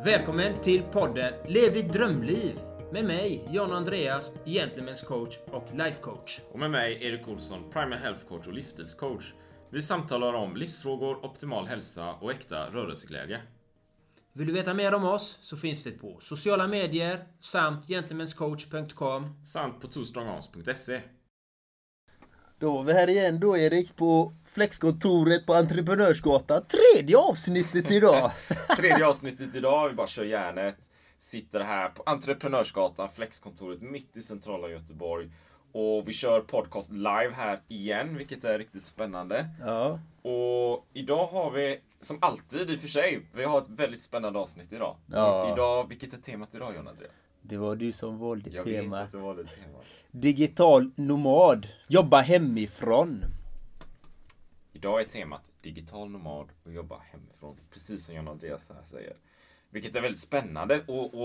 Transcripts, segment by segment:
Välkommen till podden Lev ditt drömliv med mig, John Andreas, Gentlemen's coach och life coach. Och med mig, Erik Olsson, Primal Health coach och livsstilscoach. Vi samtalar om livsfrågor, optimal hälsa och äkta rörelseglädje. Vill du veta mer om oss så finns vi på sociala medier samt gentlemanscoach.com samt på twostrongarms.se. Då är vi här igen då, Erik, på Flexkontoret på Entreprenörsgatan. Tredje avsnittet idag. Tredje avsnittet idag, vi bara kör järnet. Sitter här på Entreprenörsgatan, Flexkontoret mitt i centrala Göteborg. Och vi kör podcast live här igen, vilket är riktigt spännande. Ja. Och idag har vi, som alltid i och för sig, vi har ett väldigt spännande avsnitt idag. Ja. Idag, vilket är temat idag, John Andreas? Det var du som valde Jag temat. vet att det var det temat. Digital nomad. Jobba hemifrån. Idag är temat digital nomad och jobba hemifrån. Precis som John Andreas här säger. Vilket är väldigt spännande.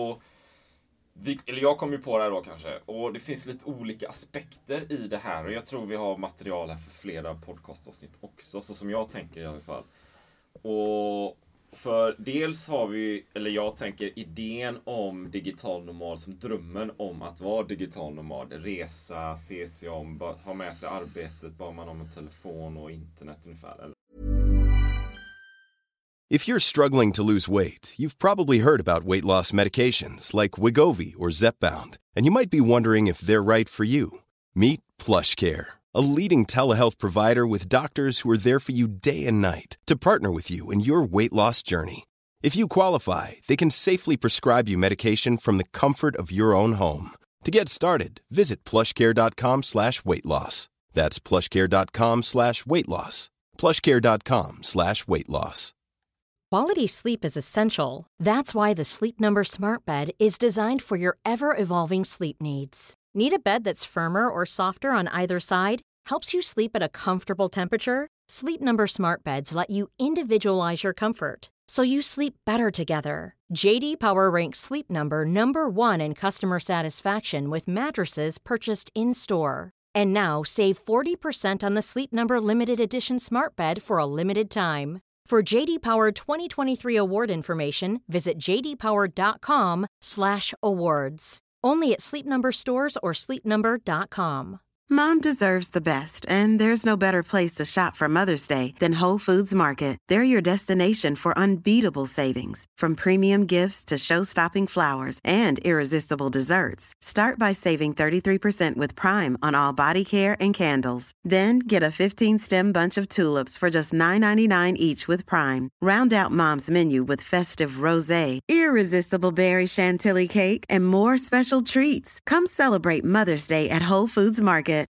Jag kom ju på det här då kanske. Och det finns lite olika aspekter i det här. Och jag tror vi har material här för flera podcastavsnitt också. Så som jag tänker i alla fall. Och för dels har vi, eller jag tänker idén om digital nomad som drömmen om att vara digital nomad. Resa, se sig om, ha med sig arbetet, bara man har en telefon och internet ungefär. Eller? If you're struggling to lose weight, you've probably heard about weight loss medications like Wegovy or Zepbound, and you might be wondering if they're right for you. Meet PlushCare, a leading telehealth provider with doctors who are there for you day and night to partner with you in your weight loss journey. If you qualify, they can safely prescribe you medication from the comfort of your own home. To get started, visit plushcare.com/weightloss. That's plushcare.com/weightloss. plushcare.com/weightloss. Quality sleep is essential. That's why the Sleep Number Smart Bed is designed for your ever-evolving sleep needs. Need a bed that's firmer or softer on either side? Helps you sleep at a comfortable temperature? Sleep Number Smart Beds let you individualize your comfort, so you sleep better together. JD Power ranks Sleep Number #1 in customer satisfaction with mattresses purchased in-store. And now save 40% on the Sleep Number Limited Edition Smart Bed for a limited time. For JD Power 2023 award information, visit jdpower.com/awards. Only at Sleep Number stores or sleepnumber.com. Mom deserves the best, and there's no better place to shop for Mother's Day than Whole Foods Market. They're your destination for unbeatable savings, from premium gifts to show-stopping flowers and irresistible desserts. Start by saving 33% with Prime on all body care and candles. Then get a 15-stem bunch of tulips for just $9.99 each with Prime. Round out Mom's menu with festive rosé, irresistible berry chantilly cake, and more special treats. Come celebrate Mother's Day at Whole Foods Market.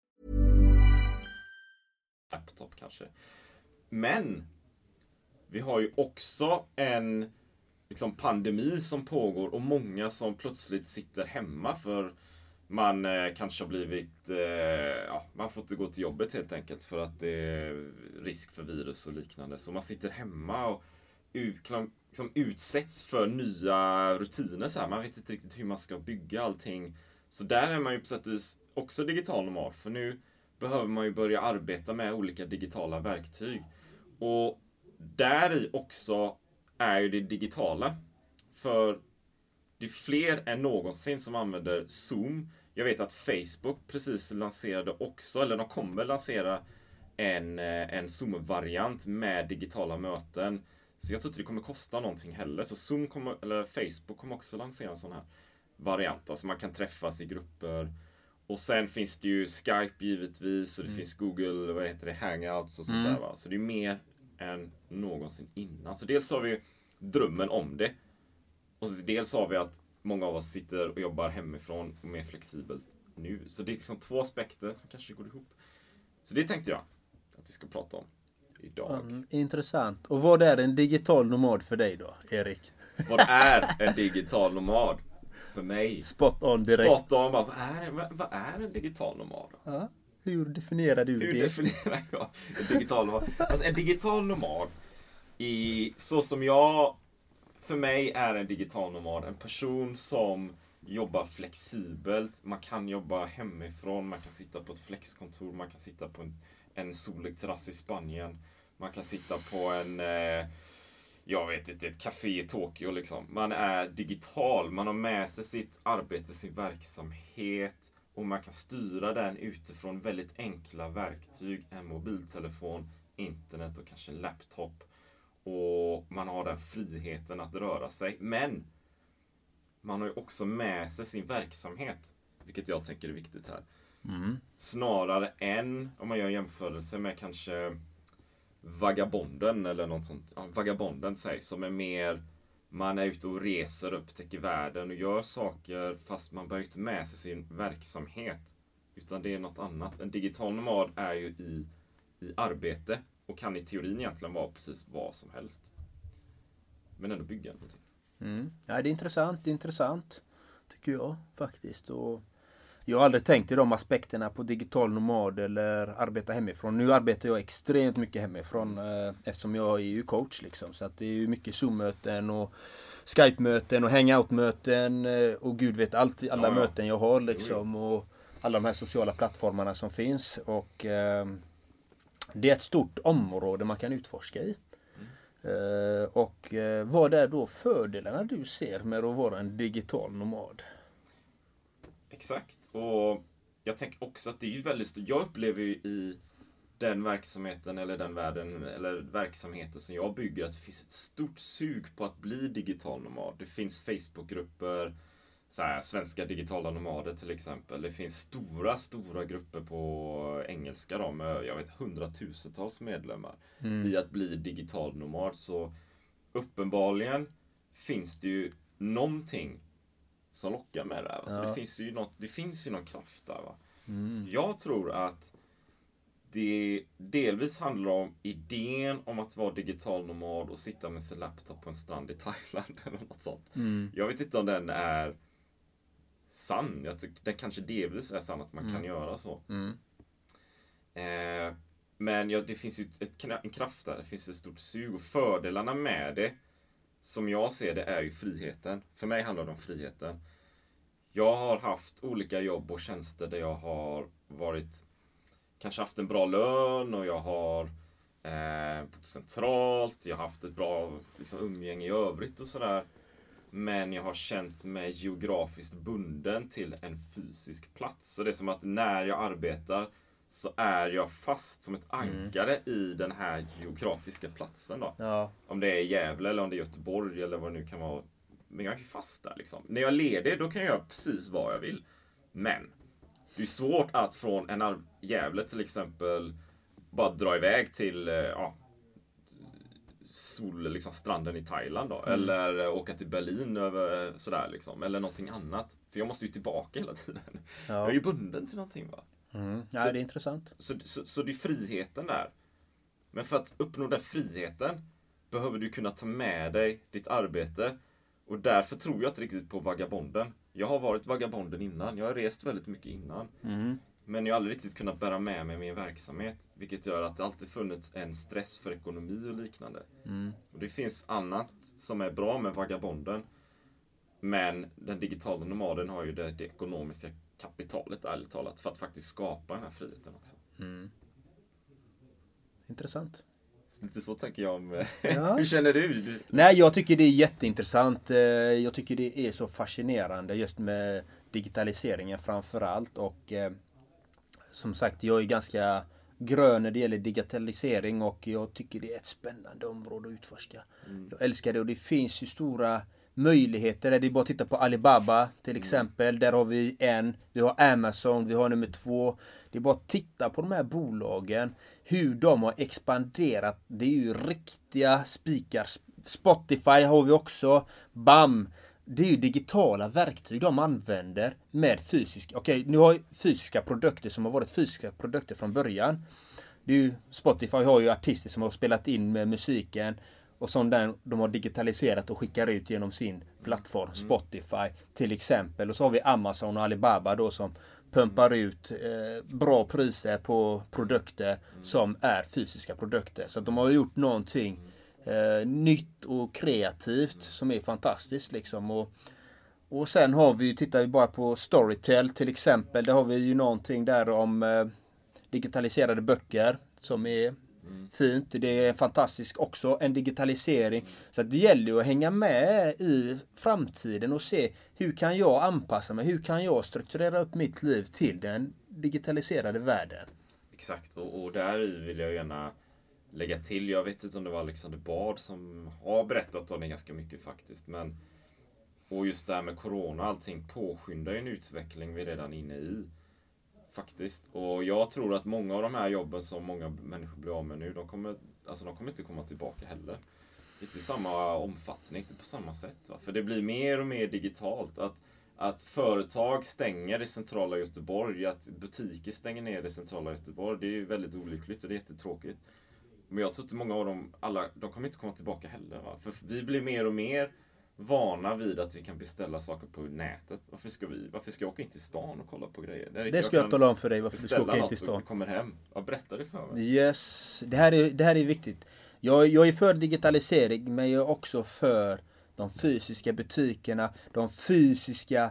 Laptop kanske. Men vi har ju också en pandemi som pågår och många som plötsligt sitter hemma för man kanske har blivit man får inte gå till jobbet helt enkelt för att det är risk för virus och liknande. Så man sitter hemma och utsätts för nya rutiner så här. Man vet inte riktigt hur man ska bygga allting. Så där är man ju på sätt och vis också digital nomad, för nu behöver man ju börja arbeta med olika digitala verktyg. Och där i också är ju det digitala. För det är fler än någonsin som använder Zoom. Jag vet att Facebook precis lanserade också, eller de kommer lansera en Zoom-variant med digitala möten. Så jag tror inte det kommer kosta någonting heller. Så Facebook kommer också lansera en sån här variant. Alltså man kan träffas i grupper. Och sen finns det ju Skype givetvis. Och det finns Google, Hangouts och sånt där, va. Så det är mer än någonsin innan. Så dels har vi drömmen om det. Och så dels har vi att många av oss sitter och jobbar hemifrån och mer flexibelt nu. Så det är två aspekter som kanske går ihop. Så det tänkte jag att vi ska prata om idag. Intressant. Och vad är en digital nomad för dig då, Erik? Vad är en digital nomad för mig? Spot on direkt. Spot on. Vad är en digital nomad då? Ja. Hur definierar du det? Hur definierar jag en digital nomad? Alltså en digital nomad så som jag, för mig är en digital nomad en person som jobbar flexibelt. Man kan jobba hemifrån, man kan sitta på ett flexkontor, man kan sitta på en solig terrass i Spanien. Man kan sitta på jag vet inte, ett café i Tokyo liksom. Man är digital, man har med sig sitt arbete, sin verksamhet och man kan styra den utifrån väldigt enkla verktyg, en mobiltelefon, internet och kanske en laptop. Och man har den friheten att röra sig. Men man har ju också med sig sin verksamhet, vilket jag tänker är viktigt här. Snarare än, om man gör en jämförelse med kanske Vagabonden eller något sånt. Ja, Vagabonden sägs som är mer, man är ute och reser, upptäcker världen och gör saker fast man bär inte med sig sin verksamhet. Utan det är något annat. En digital nomad är ju i arbete och kan i teorin egentligen vara precis vad som helst. Men ändå bygga någonting. Ja, det är intressant tycker jag faktiskt. Och jag har aldrig tänkt i de aspekterna på digital nomad eller arbeta hemifrån. Nu arbetar jag extremt mycket hemifrån eftersom jag är ju coach liksom. Så att det är ju mycket Zoom-möten och Skype-möten och Hangout-möten och gud vet alla möten jag har liksom. Och alla de här sociala plattformarna som finns. Och det är ett stort område man kan utforska i. Och vad är då fördelarna du ser med att vara en digital nomad? Exakt, och jag tänker också att det är ju väldigt stort. Jag upplever ju i den verksamheten eller den världen eller verksamheten som jag bygger att det finns ett stort sug på att bli digital nomad. Det finns Facebookgrupper, så här, svenska digitala nomader till exempel. Det finns stora grupper på engelska då, med jag vet 100,000-tals medlemmar i att bli digital nomad. Så uppenbarligen finns det ju någonting som lockar med det här. Så det finns ju någon kraft där. Va? Jag tror att det delvis handlar om idén om att vara digital nomad och sitta med sin laptop på en strand i Thailand eller något sånt. Jag vet inte om den är sann. Jag tycker den kanske delvis är sann att man kan göra så. Men det finns ju en kraft där. Det finns ett stort sug och fördelarna med det som jag ser det är ju friheten. För mig handlar det om friheten. Jag har haft olika jobb och tjänster där jag har kanske haft en bra lön och jag har bott centralt. Jag har haft ett bra liksom, umgänge i övrigt och sådär. Men jag har känt mig geografiskt bunden till en fysisk plats. Så det är som att när jag arbetar så är jag fast som ett ankare i den här geografiska platsen då. Ja. Om det är Gävle eller om det är Göteborg eller vad det nu kan vara. Men jag är ju fast där liksom. När jag är ledig då kan jag göra precis vad jag vill. Men det är svårt att från en Gävle till exempel bara dra iväg till liksom stranden i Thailand då. Eller åka till Berlin över sådär liksom. Eller någonting annat. För jag måste ju tillbaka hela tiden. Ja. Jag är ju bunden till någonting va. Ja, det är intressant. Så det är friheten där. Men för att uppnå den friheten behöver du kunna ta med dig ditt arbete. Och därför tror jag inte riktigt på vagabonden. Jag har varit vagabonden innan. Jag har rest väldigt mycket innan. Men jag har aldrig riktigt kunnat bära med mig min verksamhet. Vilket gör att det alltid funnits en stress för ekonomi och liknande. Och det finns annat som är bra med vagabonden. Men den digitala nomaden har ju det ekonomiska kapitalet ärligt talat. För att faktiskt skapa den här friheten också. Intressant. Lite så tänker jag om... Ja. Hur känner du? Nej, jag tycker det är jätteintressant. Jag tycker det är så fascinerande just med digitaliseringen framförallt. Och som sagt, jag är ganska grön när det gäller digitalisering. Och jag tycker det är ett spännande område att utforska. Jag älskar det och det finns ju stora möjligheter. Det är bara att titta på Alibaba till exempel. Där har vi vi har Amazon, vi har nummer 2. Det är bara att titta på de här bolagen. Hur de har expanderat. Det är ju riktiga spikar. Spotify har vi också. BAM! Det är ju digitala verktyg de använder med fysiska. Okej, nu har fysiska produkter som har varit fysiska produkter från början. Det är ju, Spotify har ju artister som har spelat in med musiken. Och som de har digitaliserat och skickar ut genom sin plattform Spotify till exempel. Och så har vi Amazon och Alibaba då som pumpar ut bra priser på produkter som är fysiska produkter. Så de har gjort någonting nytt och kreativt som är fantastiskt liksom. Och sen tittar vi bara på Storytel till exempel. Där har vi ju någonting där om digitaliserade böcker som är fint. Det är fantastiskt också, en digitalisering. Så att det gäller ju att hänga med i framtiden och se hur kan jag anpassa mig, hur kan jag strukturera upp mitt liv till den digitaliserade världen. Exakt, och där vill jag gärna lägga till, jag vet inte om det var Alexander Bard som har berättat om det ganska mycket faktiskt, men och just det här med corona, allting påskyndar ju en utveckling vi är redan inne i. Faktiskt. Och jag tror att många av de här jobben som många människor blir av med nu, de kommer inte komma tillbaka heller. Inte i samma omfattning, inte på samma sätt. Va? För det blir mer och mer digitalt. Att företag stänger i centrala Göteborg, att butiker stänger ner i centrala Göteborg, det är ju väldigt olyckligt och det är jättetråkigt. Men jag tror inte många av dem, de kommer inte komma tillbaka heller. Va? För vi blir mer och mer vana vid att vi kan beställa saker på nätet. Varför ska jag åka in till stan och kolla på grejer? Det ska jag tala om för dig, varför du ska åka in till stan. Och kommer hem. Jag berättar det för mig. Yes, det här är viktigt. Jag är för digitalisering, men jag är också för de fysiska butikerna, de fysiska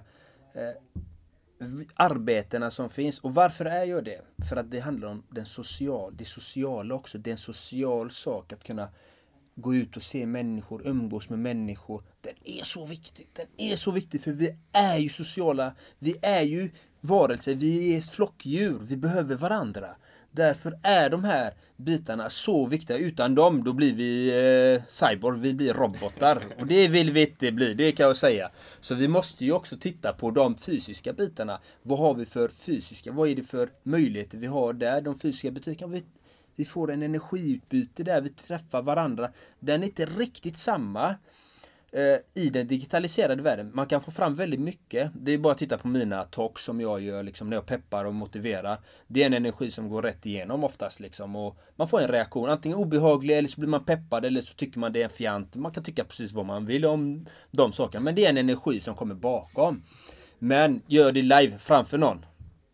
arbetena som finns. Och varför är jag det? För att det handlar om det sociala också. Det är en social sak att kunna gå ut och se människor, umgås med människor. Den är så viktig. Den är så viktig för vi är ju sociala. Vi är ju varelser. Vi är flockdjur. Vi behöver varandra. Därför är de här bitarna så viktiga. Utan dem då blir vi cyborg. Vi blir robotar. Och det vill vi inte bli. Det kan jag säga. Så vi måste ju också titta på de fysiska bitarna. Vad har vi för fysiska? Vad är det för möjligheter vi har där? De fysiska butikerna. Vi får en energiutbyte där, vi träffar varandra. Den är inte riktigt samma i den digitaliserade världen. Man kan få fram väldigt mycket. Det är bara att titta på mina talks som jag gör liksom, när jag peppar och motiverar. Det är en energi som går rätt igenom oftast. Liksom, och man får en reaktion, antingen obehaglig eller så blir man peppad eller så tycker man det är en fjant. Man kan tycka precis vad man vill om de sakerna. Men det är en energi som kommer bakom. Men gör det live framför någon.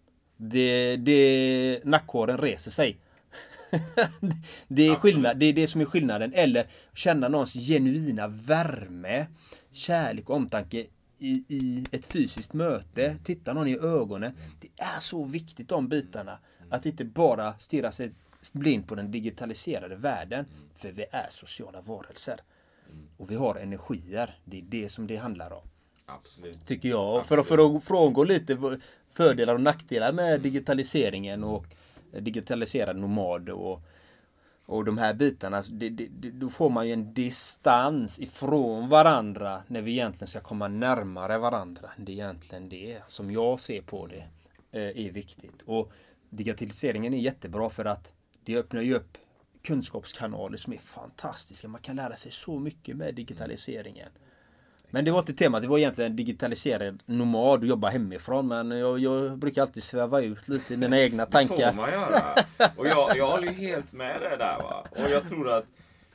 Nackhåren reser sig. Det är skillnad, det är det som är skillnaden. Eller känna någons genuina värme, kärlek och omtanke i ett fysiskt möte. Titta någon i ögonen. Det är så viktigt de bitarna. Att inte bara stirra sig blind på den digitaliserade världen. För vi är sociala varelser. Och vi har energier. Det är det som det handlar om. Absolut. Tycker jag. Och för att frångå lite fördelar och nackdelar med digitaliseringen och digitaliserad nomad och de här bitarna, då får man ju en distans ifrån varandra när vi egentligen ska komma närmare varandra. Det är egentligen det som jag ser på det är viktigt. Och digitaliseringen är jättebra för att det öppnar ju upp kunskapskanaler som är fantastiska. Man kan lära sig så mycket med digitaliseringen. Men det var inte temat, det var egentligen digitaliserad nomad och jobba hemifrån. Men jag brukar alltid sväva ut lite i mina egna tankar. Det får man göra. Och jag håller ju helt med det där, va. Och jag tror att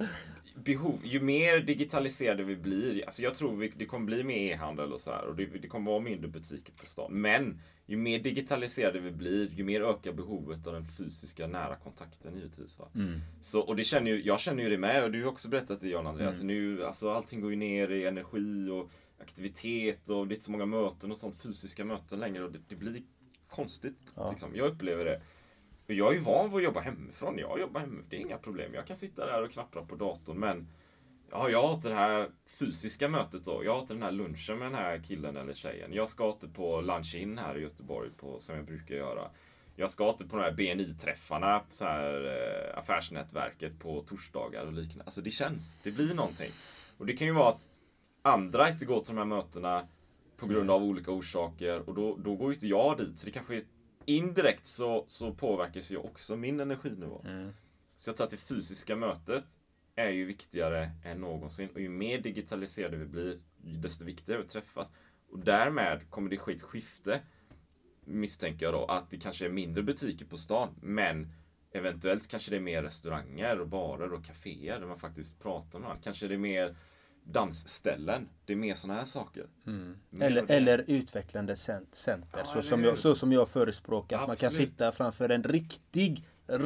ju mer digitaliserade vi blir, alltså jag tror det kommer bli mer e-handel och så här, och det kommer vara mindre butiker på stan. Men ju mer digitaliserade vi blir, ju mer ökar behovet av den fysiska nära kontakten givetvis, va. Så, och jag känner ju det med, och du har också berättat det, Jan Andreas. Nu, alltså, allting går ju ner i energi och aktivitet och det är inte så många möten och sånt, fysiska möten längre, och det blir konstigt. Liksom. Jag upplever det. Och jag är ju van vid att jobba hemifrån. Jag jobbar hemifrån, det är inga problem. Jag kan sitta där och knappra på datorn, men jag har det här fysiska mötet då. Jag har den här lunchen med den här killen eller tjejen. Jag ska inte på lunch in här i Göteborg som jag brukar göra. Jag ska inte på de här BNI-träffarna, så här affärsnätverket på torsdagar och liknande. Alltså det blir någonting. Och det kan ju vara att andra inte går till de här mötena på grund av olika orsaker, och då går ju inte jag dit. Så det kanske är indirekt så påverkas ju också min energinivå. Så jag tror att det fysiska mötet är ju viktigare än någonsin. Och ju mer digitaliserade vi blir, desto viktigare att träffas. Och därmed kommer det ske ett skifte, misstänker jag då, att det kanske är mindre butiker på stan. Men eventuellt kanske det är mer restauranger och barer och kaféer där man faktiskt pratar med varandra. Kanske det är mer dansställen. Det är mer såna här saker. Eller utvecklande center. Så som jag förespråkar. Att man kan sitta framför en riktig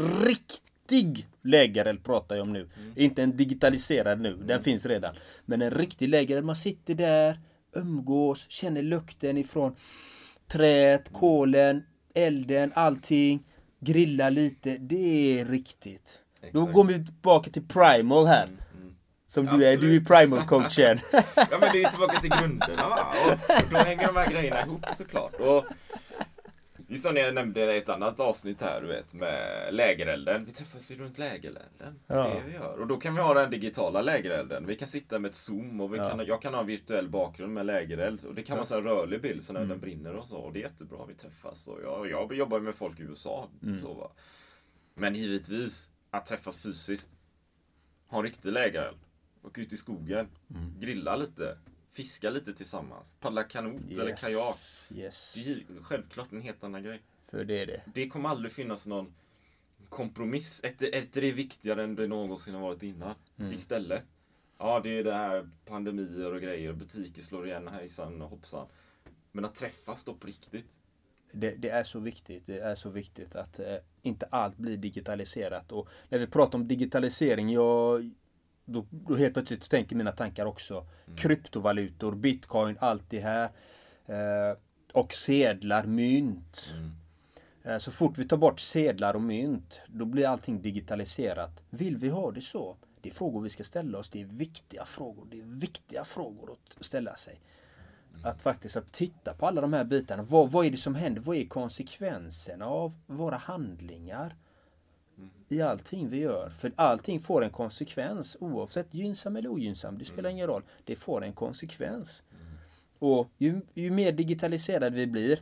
lägereld pratar jag om nu. Inte en digitaliserad nu. Den finns redan. Men en riktig lägereld. Man sitter där, umgås, känner lukten ifrån träet, kolen, elden, allting. Grilla lite. Det är riktigt. Då Exakt. går vi tillbaka till Primal här. Som du är Absolut. Primal-coachen. Ja, men det är ju tillbaka till grunderna, va? Och då hänger de här grejerna ihop såklart. Och det är som jag nämnde i ett annat avsnitt här, du vet, med lägerelden. Vi träffas ju runt lägerelden. Det är det vi gör. Och då kan vi ha den digitala lägerelden. Vi kan sitta med ett zoom och jag kan ha en virtuell bakgrund med lägereld. Och det kan vara så en rörlig bild, så när den brinner och så. Och det är jättebra, vi träffas. Och jag jobbar med folk i USA. Så, va? Men givetvis, att träffas fysiskt. Ha en riktig lägereld. Åka ut i skogen. Grilla lite. Fiska lite tillsammans. Paddla kanot eller kajak. Yes. Det är ju självklart en helt annan grej. För det är det. Det kommer aldrig finnas någon kompromiss. Ett är viktigare än det någonsin har varit innan. Istället. Ja, det är det här pandemier och grejer. Butiker slår igen, hejsan och hoppsan. Men att träffas då på riktigt. Det är så viktigt. Det är så viktigt att inte allt blir digitaliserat. Och när vi pratar om digitalisering, då helt plötsligt tänker mina tankar också. Kryptovalutor, bitcoin, allt det här. Och sedlar, mynt. Så fort vi tar bort sedlar och mynt, då blir allting digitaliserat. Vill vi ha det så? Det är frågor vi ska ställa oss. Det är viktiga frågor. Det är viktiga frågor att ställa sig. Att faktiskt att titta på alla de här bitarna. Vad är det som händer? Vad är konsekvenserna av våra handlingar? I allting vi gör. För allting får en konsekvens. Oavsett gynnsam eller ogynnsam. Det spelar ingen roll. Det får en konsekvens. Och ju mer digitaliserade vi blir.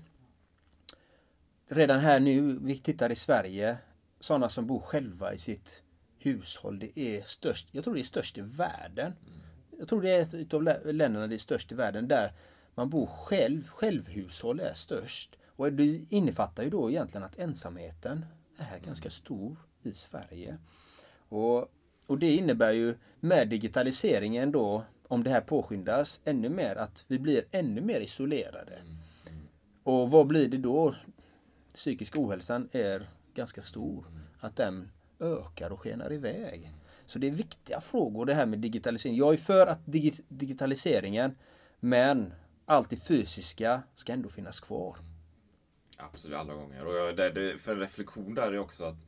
Redan här nu, vi tittar i Sverige. Sådana som bor själva i sitt hushåll. Det är störst. Jag tror det är störst i världen. Jag tror det är ett av länderna det är störst i världen. Där man bor själv. Självhushåll är störst. Och det innefattar ju då egentligen att ensamheten är ganska stor i Sverige. Och det innebär ju med digitaliseringen då, om det här påskyndas ännu mer, att vi blir ännu mer isolerade. Och vad blir det då? Psykisk ohälsan är ganska stor. Att den ökar och skenar iväg. Så det är viktiga frågor det här med digitalisering. Jag är för att digitaliseringen, men allt det fysiska ska ändå finnas kvar. Absolut, alla gånger. Och för en reflektion där är också att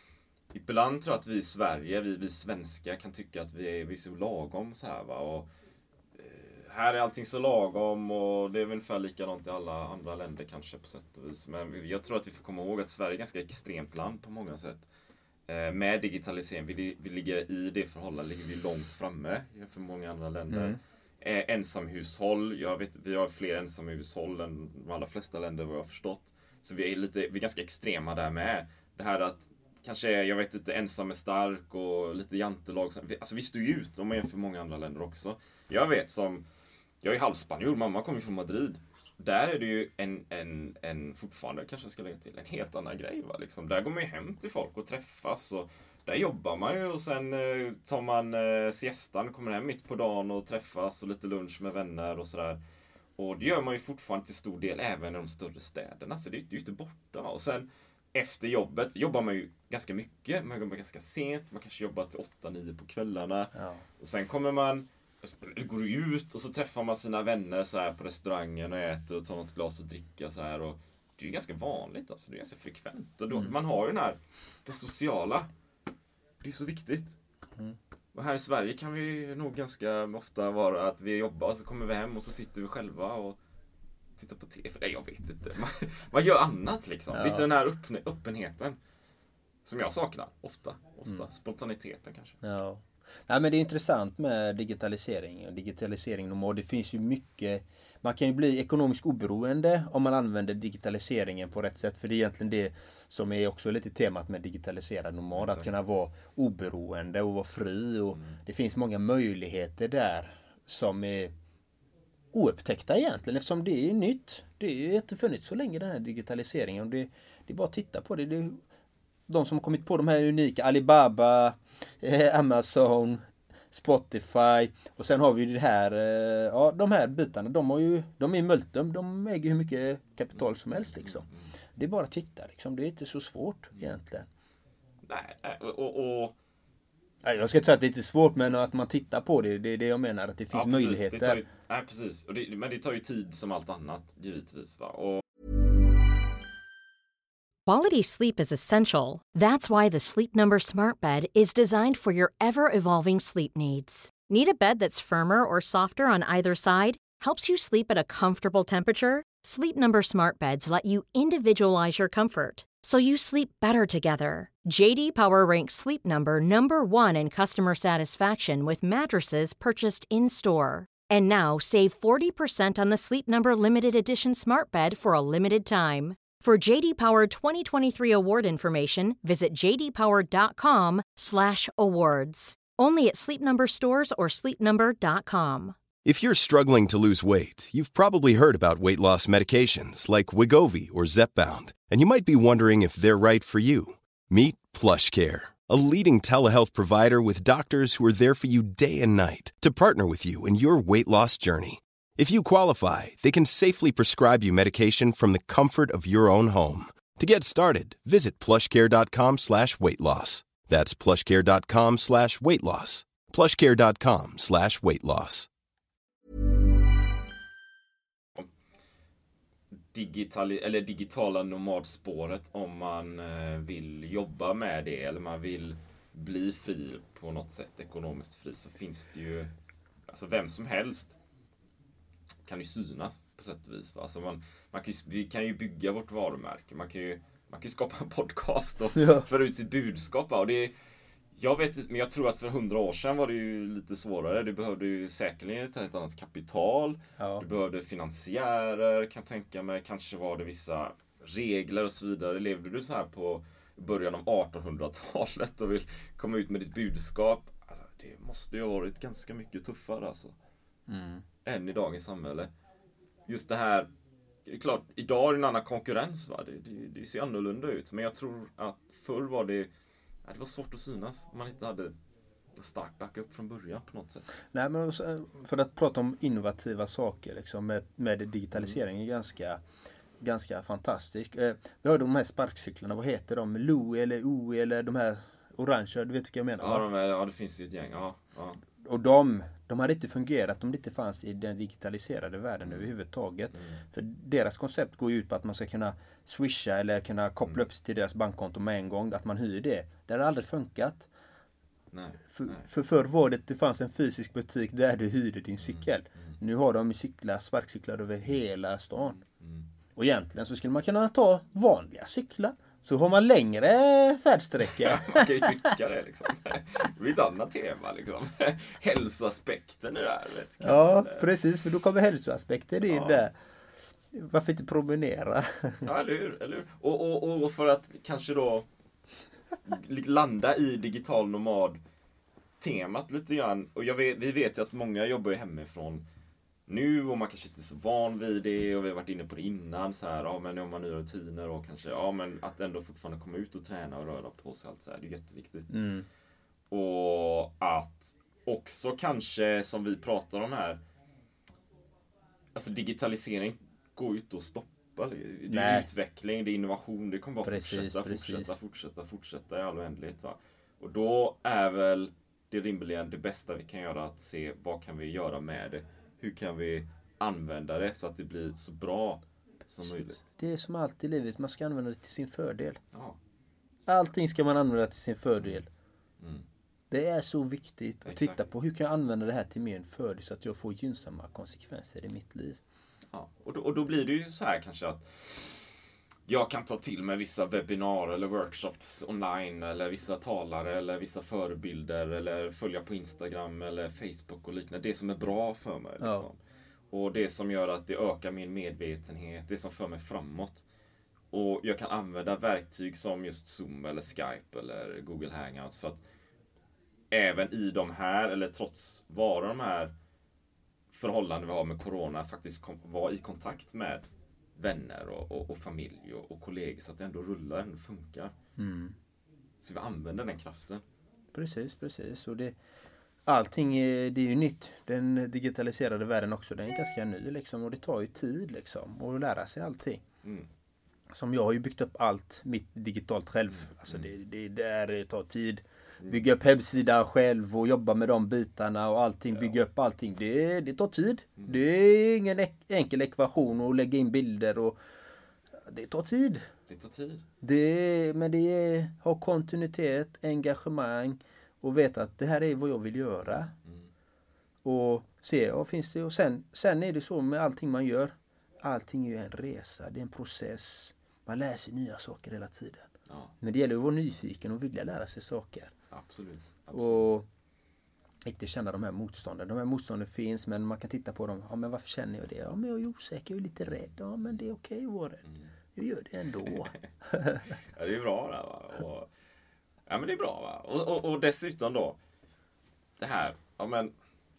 ibland tror jag att vi i Sverige, vi svenskar kan tycka att vi är så lagom så här, va? Och här är allting så lagom och det är väl ungefär likadant i alla andra länder kanske på sätt och vis. Men jag tror att vi får komma ihåg att Sverige är ett ganska extremt land på många sätt. Med digitalisering, vi ligger i det förhållandet, ligger vi långt framme för många andra länder. Ensamhushåll, jag vet, vi har fler ensamhushåll än de allra flesta länder vad jag har förstått. Så vi är ganska extrema där med. Det här att kanske, jag vet inte, ensam är stark och lite jantelag. Alltså vi står ju ut om man jämför många andra länder också. Jag vet jag är halvspanjor, mamma kommer från Madrid. Där är det ju en fortfarande, kanske jag ska lägga till, en helt annan grej, va? Liksom. Där går man ju hem till folk och träffas och där jobbar man ju och sen tar man siestan, kommer hem mitt på dagen och träffas och lite lunch med vänner och sådär. Och det gör man ju fortfarande till stor del även i de större städerna, så det är ju inte borta. Och sen efter jobbet jobbar man ju ganska mycket, man jobbar ganska sent, man kanske jobbar till 8-9 på kvällarna. Ja. Och sen kommer man, går ut och så träffar man sina vänner så här på restaurangen och äter och tar något glas och dricka så här, och det är ju ganska vanligt, alltså det är ganska frekvent. Och då, man har ju det sociala, det är så viktigt. Och här i Sverige kan vi nog ganska ofta vara att vi jobbar och så kommer vi hem och så sitter vi själva och tittar på TV. Nej, jag vet inte. Man gör annat liksom. Ja. Lite den här öppenheten som jag saknar ofta. Spontaniteten kanske. Ja. Nej, men det är intressant med digitalisering och det finns ju mycket. Man kan ju bli ekonomiskt oberoende om man använder digitaliseringen på rätt sätt, för det är egentligen det som är också lite temat med digitaliserad nomad, att kunna vara oberoende och vara fri, och det finns många möjligheter där som är oupptäckta egentligen, eftersom det är nytt. Det är inte funnits så länge, den här digitaliseringen, och det är bara att titta på det. De som har kommit på de här unika, Alibaba, Amazon, Spotify, och sen har vi det här, de här bitarna, de är multum, de äger hur mycket kapital som helst liksom. Det är bara att titta liksom, det är inte så svårt egentligen. Nej, jag ska inte säga att det är inte svårt, men att man tittar på det, det är det jag menar, att det finns möjligheter. Nej, precis. Men det tar ju tid som allt annat, givetvis, va? Quality sleep is essential. That's why the Sleep Number Smart Bed is designed for your ever-evolving sleep needs. Need a bed that's firmer or softer on either side? Helps you sleep at a comfortable temperature? Sleep Number Smart Beds let you individualize your comfort, so you sleep better together. JD Power ranks Sleep Number number 1 in customer satisfaction with mattresses purchased in-store. And now, save 40% on the Sleep Number Limited Edition Smart Bed for a limited time. For JD Power 2023 award information, visit jdpower.com/awards. Only at Sleep Number stores or sleepnumber.com. If you're struggling to lose weight, you've probably heard about weight loss medications like Wegovy or Zepbound, and you might be wondering if they're right for you. Meet PlushCare, a leading telehealth provider with doctors who are there for you day and night to partner with you in your weight loss journey. If you qualify, they can safely prescribe you medication from the comfort of your own home. To get started, visit plushcare.com/weightloss. That's plushcare.com/weightloss. plushcare.com/weightloss. Digitala nomadspåret, om man vill jobba med det eller man vill bli fri på något sätt, ekonomiskt fri, så finns det ju, alltså vem som helst kan ju synas på sätt och vis. Alltså vi kan ju bygga vårt varumärke, man kan ju skapa en podcast och föra ut sitt budskap. Och det, jag vet inte, men jag tror att för 100 år sedan var det ju lite svårare. Du behövde ju säkerligen ett helt annat kapital. Ja. Du behövde finansiärer, kan tänka mig. Kanske var det vissa regler och så vidare. Levde du så här på början av 1800-talet och vill komma ut med ditt budskap? Alltså, det måste ju ha varit ganska mycket tuffare alltså. Än i dagens samhälle. Just det här, det är klart, idag är det en annan konkurrens, va? Det ser annorlunda ut. Men jag tror att förr var det var svårt att synas om man inte hade en stark backup från början på något sätt. Nej, men för att prata om innovativa saker liksom, med digitalisering är ganska fantastisk. Vi har de här sparkcyklarna, vad heter de? Lo eller O eller de här orangea, du vet vilka jag menar? Ja, det finns ju ett gäng. Ja. Och de hade inte fungerat om det inte fanns i den digitaliserade världen överhuvudtaget. För deras koncept går ju ut på att man ska kunna swisha eller kunna koppla upp sig till deras bankkonto med en gång, att man hyr det. Det har aldrig funkat. Nej. För förr var det fanns en fysisk butik där du hyrde din cykel. Nu har de sparkcyklar över hela stan. Och egentligen så skulle man kunna ta vanliga cyklar. Så har man längre färdsträcka. Man kan ju tycka det liksom. Det blir ett annat tema liksom. Hälsoaspekten är där. Ja, precis. För då kommer hälsoaspekten in där. Varför inte promenera? Ja, eller hur? Och för att kanske då landa i digital nomad-temat lite grann. Och vi vet ju att många jobbar ju hemifrån nu och man kanske inte är så van vid det, och vi har varit inne på det innan så här, men om man nya rutiner och kanske, men att ändå fortfarande komma ut och träna och röra på sig, allt så här, det är jätteviktigt. Och att också kanske, som vi pratar om här, alltså digitalisering går ju inte att stoppa. Det är utveckling, det är innovation, det kommer bara fortsätta i all oändlighet, va? Och då är väl det rimligen det bästa vi kan göra att se, vad kan vi göra med det? Hur kan vi använda det så att det blir så bra som möjligt? Det är som allt i livet, man ska använda det till sin fördel. Ja. Allting ska man använda till sin fördel. Det är så viktigt att titta på, hur kan jag använda det här till min fördel så att jag får gynnsamma konsekvenser i mitt liv. Ja. Och då blir det ju så här kanske att jag kan ta till mig vissa webbinarier eller workshops online, eller vissa talare eller vissa förebilder, eller följa på Instagram eller Facebook och liknande. Det som är bra för mig. Liksom. Ja. Och det som gör att det ökar min medvetenhet, det som för mig framåt. Och jag kan använda verktyg som just Zoom eller Skype eller Google Hangouts för att även i de här, eller trots vara de här förhållanden vi har med corona, faktiskt vara i kontakt med vänner och familj och kollegor, så att det ändå rullar, ändå funkar. Så vi använder den kraften. Precis. Och allting det är ju nytt. Den digitaliserade världen också, den är ganska ny liksom, och det tar ju tid liksom att lära sig allting. Som jag har ju byggt upp allt mitt digitalt själv. Alltså det tar tid. Bygga upp hemsida själv och jobba med de bitarna och allting, bygga upp allting. Det tar tid. Det är ingen enkel ekvation att lägga in bilder och det tar tid. Det tar tid. Men det är ha kontinuitet, engagemang och veta att det här är vad jag vill göra. Och se, och finns det, och sen är det så med allting man gör. Allting är ju en resa, det är en process. Man lär sig nya saker hela tiden. Ja. Men det gäller att vara nyfiken och vilja lära sig saker. Absolut. Och inte känna de här motstånden. De här motstånden finns, men man kan titta på dem. Ja, men varför känner jag det? Ja, men jag är osäker, jag är lite rädd. Ja, men det är okej att vara rädd. Jag gör det ändå. Ja, det är bra där, va? Och, ja, men det är bra, va? Och dessutom då, det här, ja men,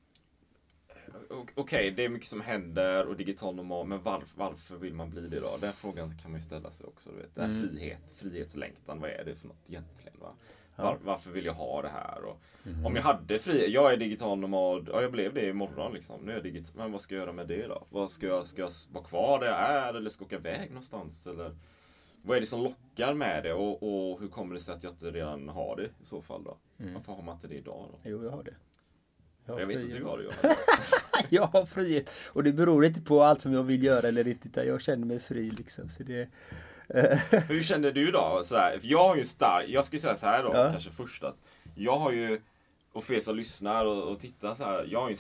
okej, det är mycket som händer och digital normal, men varför vill man bli det då? Den frågan kan man ju ställa sig också, du vet. Det här frihetslängtan, vad är det för något egentligen, va? Varför vill jag ha det här? Och om jag hade jag är digital nomad, ja, jag blev det imorgon liksom. Nu är jag digital, men vad ska jag göra med det då? Vad ska jag vara kvar där jag är, eller ska jag åka iväg någonstans, eller vad är det som lockar med det, och hur kommer det sig att jag inte redan har det i så fall då? Varför har man inte det idag då? Jo, jag har det. Jag vet att du har det. Jag har frihet. Och det beror inte på allt som jag vill göra eller inte, utan jag känner mig fri liksom. Så det... Hur kände du då? Sådär, för jag har ju jag skulle säga så här då, kanske först att jag har ju, och för er som lyssnar och tittar så här, jag har ju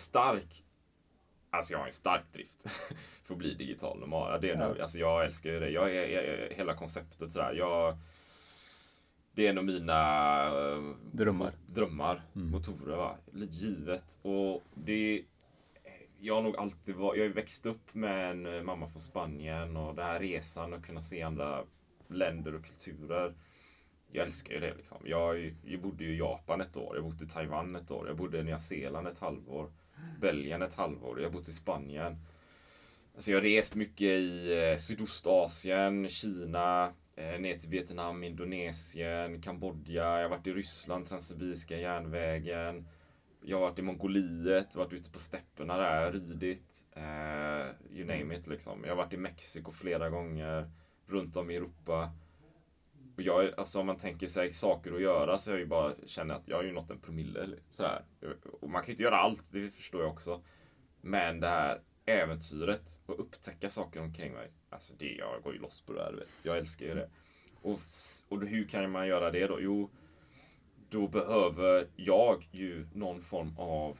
en stark drift för att bli digital normal. Det är nog, alltså jag älskar ju det. Jag är hela konceptet sådär. Det är nog mina drömmar, motorer, va? Lite givet. Och det, jag har nog alltid jag har växt upp med en mamma från Spanien, och den här resan och kunna se andra länder och kulturer. Jag älskar ju det liksom. Jag bodde ju i Japan ett år, jag bodde i Taiwan ett år, jag bodde i Nya Zeeland ett halvår, Belgien ett halvår, jag bodde i Spanien. Alltså jag har rest mycket i Sydostasien, Kina, ner till Vietnam, Indonesien, Kambodja. Jag har varit i Ryssland, Transsibiriska järnvägen. Jag har varit i Mongoliet, varit ute på stepperna där, ridit, you name it liksom. Jag har varit i Mexiko flera gånger, runt om i Europa. Och alltså om man tänker sig saker att göra, så jag ju bara känner att jag har ju nått en promille sådär. Och man kan ju inte göra allt, det förstår jag också. Men det här äventyret och upptäcka saker omkring mig, alltså jag går ju loss på det här, vet. Jag älskar ju det. Och hur kan man göra det då? Jo, då behöver jag ju någon form av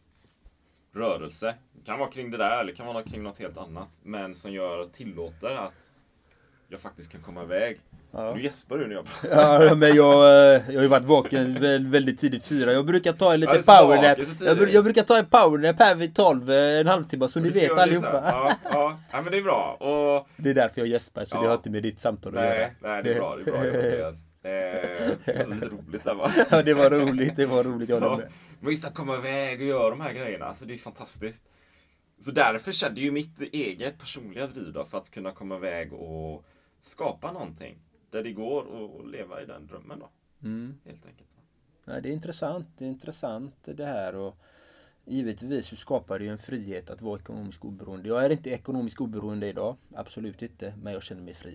rörelse. Det kan vara kring det där, eller kan vara kring något helt annat, men som tillåter att jag faktiskt kan komma iväg. Ja. Nu gäspar du när jag pratar. Ja, men jag har ju varit vaken väldigt tidigt 4. Jag brukar ta en liten powernap. Jag brukar ta en powernap här vid 12, en halvtimme, så ni vet allihopa. Ja, men det är bra. Och det är därför jag gäspar, så det har inte med ditt samtal att göra. Nej, det är bra. Det var så lite roligt där, va? Ja, det var roligt. Men just att komma iväg och göra de här grejerna, alltså det är fantastiskt. Så därför kände ju mitt eget personliga driv då, för att kunna komma iväg och skapa någonting där det går och leva i den drömmen då. Helt enkelt. Ja, det är intressant det här, och givetvis så skapar det ju en frihet att vara ekonomiskt oberoende. Jag är inte ekonomiskt oberoende idag, absolut inte, men jag känner mig fri.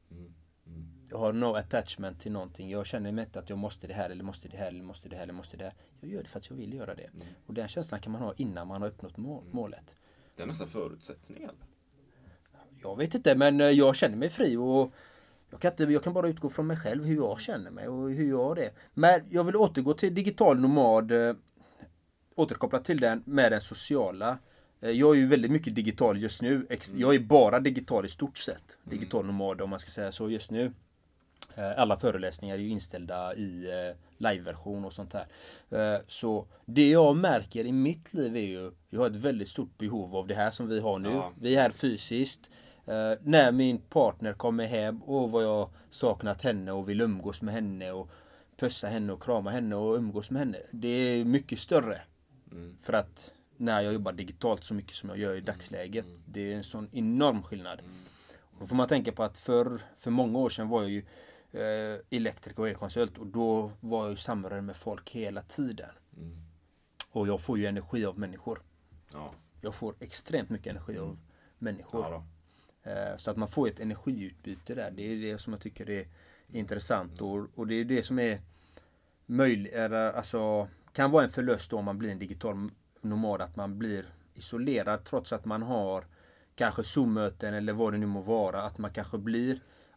Jag har no attachment till någonting. Jag känner mig inte att jag måste det här, eller måste det här, eller måste det här, eller måste det här. Jag gör det för att jag vill göra det. Och den känslan kan man ha innan man har uppnått målet. Det är nästan förutsättningen. Jag vet inte, men jag känner mig fri, och jag kan bara utgå från mig själv, hur jag känner mig och hur jag har det. Men jag vill återgå till digital nomad, återkoppla till den med den sociala. Jag är ju väldigt mycket digital just nu. Jag är bara digital i stort sett. Digital nomad, om man ska säga så, just nu. Alla föreläsningar är ju inställda i live-version och sånt här. Så det jag märker i mitt liv är ju, jag har ett väldigt stort behov av det här som vi har nu. Ja. Vi är här fysiskt. När min partner kommer hem, och vad jag saknat henne och vill umgås med henne och pussa henne och krama henne och umgås med henne. Det är mycket större. För att när jag jobbar digitalt så mycket som jag gör i dagsläget, det är en sån enorm skillnad. Och då får man tänka på att för många år sedan var jag ju elektriker och elkonsult, och då var jag ju samröre med folk hela tiden. Och jag får ju energi av människor. Ja. Jag får extremt mycket energi av människor. Ja, så att man får ett energiutbyte där. Det är det som jag tycker är intressant. Och det är det som är möjligt, alltså kan vara en förlust då om man blir en digital nomad, att man blir isolerad trots att man har kanske Zoom-möten eller vad det nu må vara, att man kanske blir,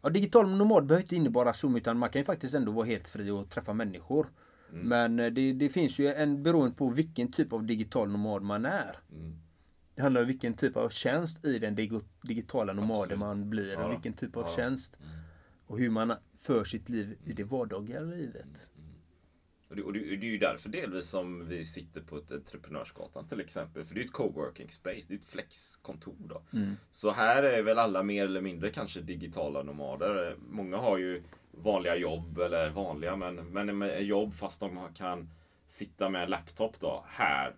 digital nomad behöver inte innebära Zoom, utan man kan ju faktiskt ändå vara helt fri och träffa människor. Men det finns ju en beroende på vilken typ av digital nomad man är. Det handlar om vilken typ av tjänst i den digitala nomaden man blir. Och vilken typ av tjänst. Och hur man för sitt liv i det vardagliga livet. Och det är ju därför delvis som vi sitter på ett entreprenörsgatan till exempel. För det är ett coworking space, det är ett flexkontor då. Så här är väl alla mer eller mindre kanske digitala nomader. Många har ju vanliga jobb, eller vanliga, men med jobb fast de kan sitta med en laptop då här.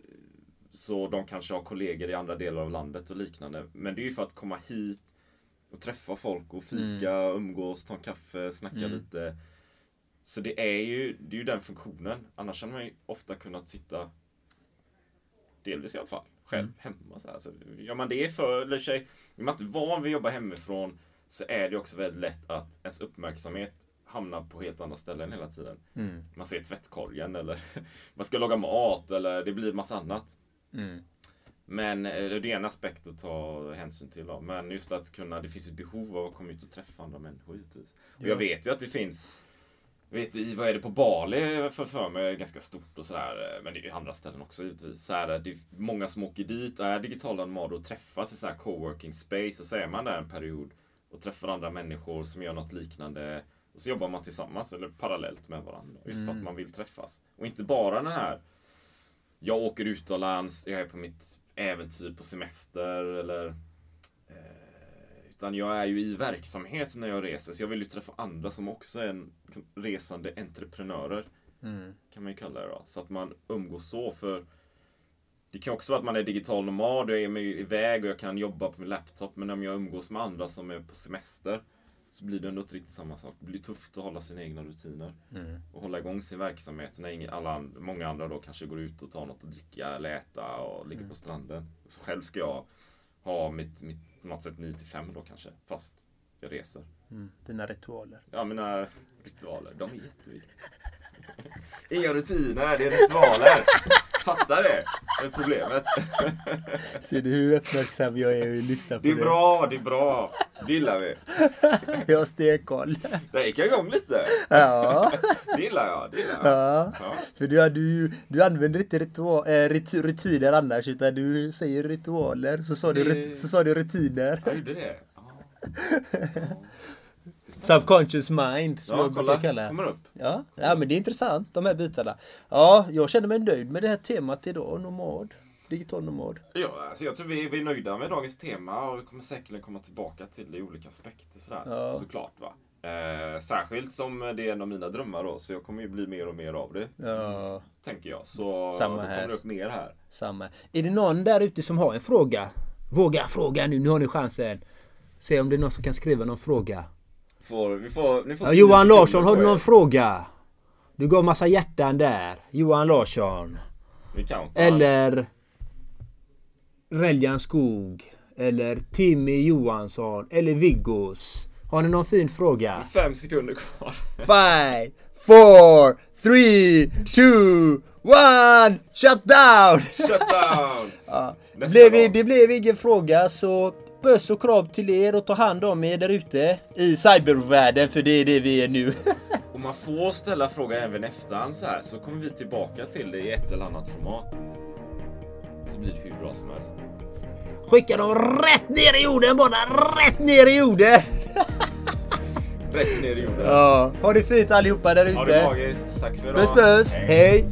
Så de kanske har kollegor i andra delar av landet och liknande. Men det är ju för att komma hit och träffa folk och fika, umgås, ta en kaffe, snacka lite. Så det är ju den funktionen. Annars hade man ju ofta kunnat sitta, delvis i alla fall, själv hemma. Så här. Så gör man det för sig, om man inte är van vid att jobba hemifrån, så är det också väldigt lätt att ens uppmärksamhet hamnar på helt andra ställen hela tiden. Man ser tvättkorgen, eller man ska laga mat, eller det blir massa annat. Men det är en aspekt att ta hänsyn till då. Men just att det finns ett behov av att komma ut och träffa andra människor givetvis. Och jag vet ju att det finns, vad är det på Bali för mig, ganska stort och sådär, men det är ju andra ställen också givetvis. Så här, det är många som åker dit och är digitala nomader och träffas i så här coworking space, och så är man där en period och träffar andra människor som gör något liknande, och så jobbar man tillsammans eller parallellt med varandra, just för att man vill träffas. Och inte bara den här, jag åker utomlands, jag är på mitt äventyr på semester, eller utan jag är ju i verksamhet när jag reser, så jag vill ju träffa andra som också är resande entreprenörer, kan man ju kalla det då. Så att man umgås så, för det kan också vara att man är digital nomad och jag är med iväg och jag kan jobba på min laptop, men om jag umgås med andra som är på semester, så blir det ändå inte riktigt samma sak. Det blir tufft att hålla sina egna rutiner och hålla igång sin verksamhet när många andra då kanske går ut och tar något att dricka eller äta och ligger på stranden. Så själv ska jag ha mitt något sätt 9-5 då kanske, fast jag reser. Dina ritualer. Ja, mina ritualer, de är jätteviktiga. Inga rutiner, det är ritualer. Fattar det? Det är problemet. Ser du hur uppmärksam jag är och lyssnar på det? Det är bra. Det gillar vi. Jag har stenkoll. Det gick igång lite. Ja. Det gillar jag. Ja. För du använder inte rutiner annars, utan du säger ritualer. Så sa du rutiner. Jag gjorde det. Subconscious mind, som jag brukar kalla det. Kommer upp. Ja, men det är intressant, de här bitarna. Ja, jag känner mig nöjd med det här temat idag, nomad. Digital nomad. Ja, alltså jag tror vi är nöjda med dagens tema, och vi kommer säkert komma tillbaka till det i olika aspekter sådär. Såklart va. Särskilt som det är en av mina drömmar då, så jag kommer ju bli mer och mer av det. Ja. Tänker jag. Så samma det här. kommer upp mer här. Samma. Är det någon där ute som har en fråga? Våga fråga nu har ni chansen. Se om det är någon som kan skriva någon fråga. Ni får Johan Larsson, har du någon fråga? Du gav massa hjärtan där. Johan Larsson. Eller Reljan Skog. Eller Timmy Johansson. Eller Viggos. Har ni någon fin fråga? 5 sekunder kvar. 5, 4, 3, 2, 1. Shut down! Ja. Det blev ingen fråga, så puss och krav till er och ta hand om er där ute i cybervärlden, för det är det vi är nu. Om man får ställa fråga även efterhand så här, så kommer vi tillbaka till det i ett eller annat format. Så blir det hur bra som helst. Skicka dem rätt ner i jorden, bara rätt ner i jorden. Rätt ner i jorden. Ja, ha det fint allihopa där ute. Ha det magiskt. Tack för idag. Puss. Hej.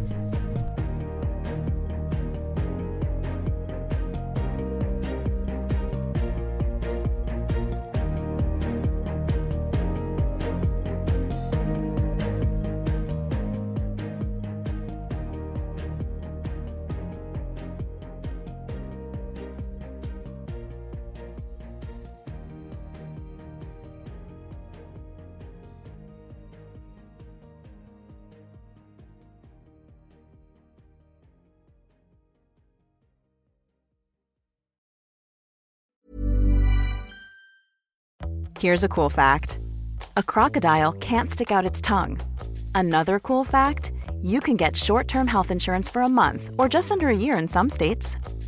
Here's a cool fact. A crocodile can't stick out its tongue. Another cool fact, you can get short-term health insurance for a month or just under a year in some states.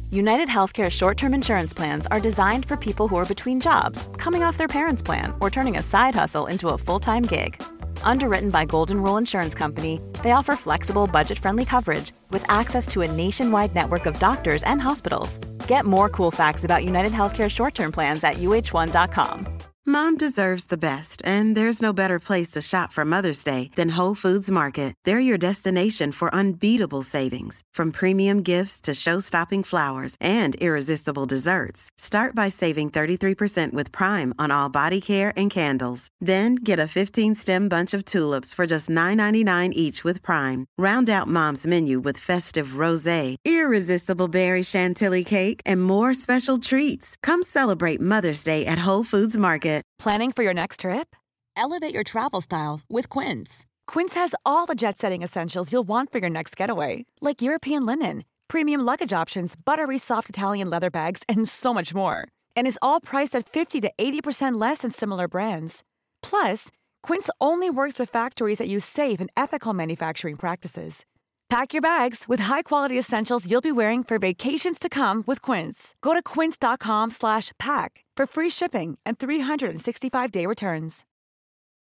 United Healthcare short-term insurance plans are designed for people who are between jobs, coming off their parents' plan, or turning a side hustle into a full-time gig. Underwritten by Golden Rule Insurance Company, they offer flexible, budget-friendly coverage with access to a nationwide network of doctors and hospitals. Get more cool facts about United Healthcare short-term plans at uh1.com. Mom deserves the best, and there's no better place to shop for Mother's Day than Whole Foods Market. They're your destination for unbeatable savings, from premium gifts to show-stopping flowers and irresistible desserts. Start by saving 33% with Prime on all body care and candles. Then get a 15-stem bunch of tulips for just $9.99 each with Prime. Round out Mom's menu with festive rosé, irresistible berry chantilly cake, and more special treats. Come celebrate Mother's Day at Whole Foods Market. Planning for your next trip? Elevate your travel style with Quince. Quince has all the jet-setting essentials you'll want for your next getaway, like European linen, premium luggage options, buttery soft Italian leather bags, and so much more. And is all priced at 50 to 80% less than similar brands. Plus, Quince only works with factories that use safe and ethical manufacturing practices. Pack your bags with high-quality essentials you'll be wearing for vacations to come with Quince. Go to quince.com/pack for free shipping and 365-day returns.